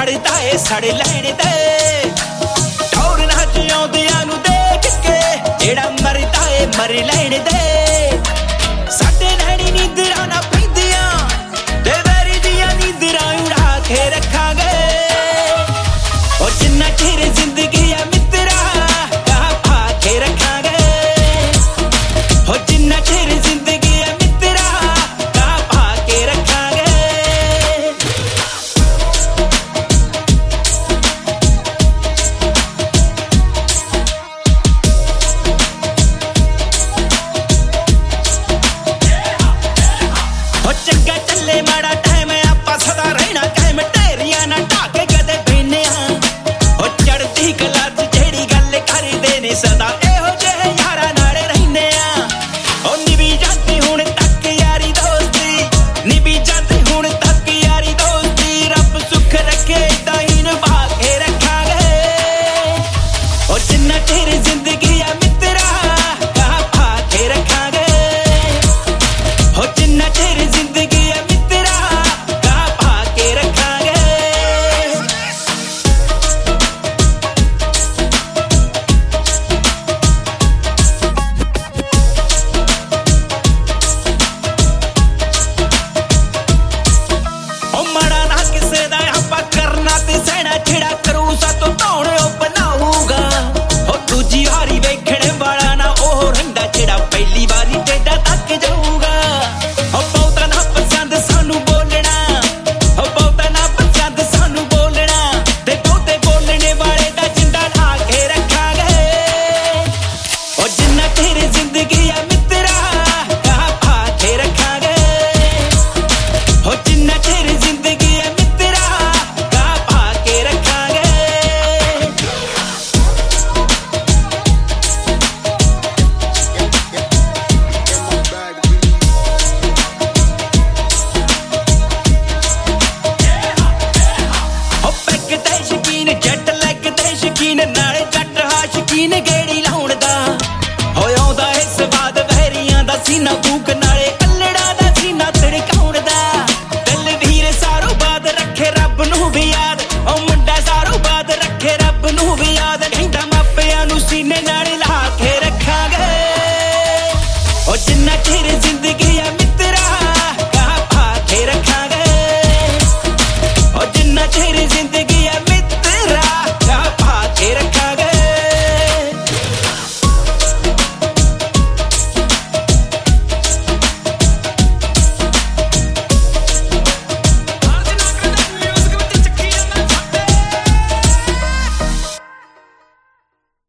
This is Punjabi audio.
ਸੜਦਾ ਏ ਸੜ ਲੈਣ ਦੇ ਟੌਰ ਨਾ ਜਿਉਂਦਿਆਂ ਨੂੰ ਦੇਖ ਕੇ ਜਿਹੜਾ ਮਰਦਾ ਏ ਮਰ ਲੈਣ ਦੇ ਸਾਡੇ ਨੈਣੀ ਨੀਂਦਰਾਂ ਨਾ ਪੈਂਦੀਆਂ ਤੇ ਵੈਰੀ ਦੀਆਂ ਨੀਂਦਰਾਂ ਉਡਾ ਕੇ ਰੱਖਾਂਗੇ ਉਹ ਜਿੰਨਾ ਚਿਰ ਜ਼ਿੰਦਗੀ ਆ ਮਿੱਤਰਾ ਕਹਾ ਪਾ ਕੇ ਰੱਖਾਂਗੇ ਉਹ ਜਿੰਨਾ ਚਿਰ ਜ਼ਿੰਦਗੀ ਆ ਮਿੱਤਰਾ ਕਹਾ ਪਾ ਕੇ ਰੱਖਾਂਗੇ ਚੰਗਾ ਚੱਲੇ ਮਾੜਾ ਟਾਈਮ ਆਪਾਂ ਸਦਾ ਰਹਿਣਾ ਕਾਇਮ ਢੇਰੀਆਂ ਨਾ ਢਾਕੇ ਕਦੇ ਬੈਨੇ ਆ ਉਹ ਚੜਦੀ ਕਲਾ ਚ ਜਿਹੜੀ ਗੱਲ ਕਰਦੇ ਨੇ ਸਦਾ ਇਹੋ ਜਿਹੇ ਯਾਰਾਂ ਨਾਲ ਰਹਿੰਦੇ ਆ ਉਹ ਨਿਭੀ ਜਾਂਦੀ ਹੁਣ ਤੱਕ ਯਾਰੀ ਦੋਸਤੀ ਨਿਭੀ ਜਾਂਦੀ ਹੁਣ ਤੱਕ ਯਾਰੀ ਦੋਸਤੀ ਰੱਬ ਸੁੱਖ ਰੱਖੇ ਏਦਾਂ ਹੀ ਨਿਭਾ ਕੇ ਰੱਖਾਂਗੇ ਉਹ ਜਿੰਨਾ ਚਿਰ ਜ਼ਿੰਦਗੀ ਆ ਮਿੱਤਰਾ ਕਹਾ ਪਾ ਕੇ ਰੱਖਾਂਗੇ ਉਹ ਜਿੰਨਾ ਚਿਰ ਜ਼ਿੰਦਗੀ ਆ ਮਿੱਤਰਾ ਕਹਾ ਪਾ ਕੇ ਰੱਖਾਂਗੇ ਉਹ ਮਾੜਾ ਨਾ ਕਿਸੇ ਦਾ ਆਪਾਂ ਕਰਨਾ ਤੇ ਸਹਿਣਾ ਜਿਹੜਾ ਕਰੂ ਸਾਤੋਂ ਧੌਣ ਉਹ ਬਣਾਊਗਾ ਉਹ ਦੂਜੀ ਵਾਰੀ ਵੇਖਣ ਵਾਲਾ ਨਾ ਉਹ ਰਹਿੰਦਾ ਜਿਹੜਾ ਪਹਿਲੀ ਵਾਰੀ ਟੇਢਾ ਤੱਕ ਜਾਊਗਾ ਉਹ ਬਹੁਤਾ ਨਾ ਪਸੰਦ ਸਾਨੂੰ ਬੋਲਣਾ ਉਹ ਬਹੁਤਾ ਨਾ ਪਸੰਦ ਸਾਨੂੰ ਬੋਲਣਾ ਤੇ ਬਹੁਤੇ ਬੋਲਣੇ ਵਾਲੇ ਦਾ ਜਿੰਦਾ ਲਾ ਕੇ ਰੱਖਾਂਗੇ ਉਹ ਜਿੰਨਾ ਚਿਰ ਜ਼ਿੰਦਗੀ ਆ ਮਿੱਤਰਾ ਕਹਾ ਪਾ ਕੇ ਰੱਖਾਂਗੇ ਉਹ ਜਿੰਨਾ ਚਿਰ ਜ਼ਿੰਦਗੀ ਆ ਮਿੱਤਰਾ ਕਹਾ ਪਾ ਕੇ ਰੱਖਾਂਗੇ ਉਹ ਪੈਗ ਤੇ ਸ਼ਕੀਨ ਜੱਟ ਲੈਗ ਤੇ ਸ਼ਕੀਨ ਨਾਲੇ ਜੱਟ ਹਾਂ ਸ਼ਕੀਨ ਗੇੜੀ ਲਾਉਣ ਦਾ ਹੋਏ ਆਉਂਦਾ ਏ ਸਵਾਦ ਵਹਿਰੀਆਂ ਦਾ ਸੀਨਾ ਫੂਕ ਨਾਲੇ ਅਲੜਾ ਦਾ ਸੀਨਾ ਧੜਕਾਉਣ ਦਾ ਦਿਲ ਵੀਰ ਸਾਰੋ ਬਾਦ ਰੱਖੇ ਰੱਬ ਨੂੰ ਵੀ ਯਾਦ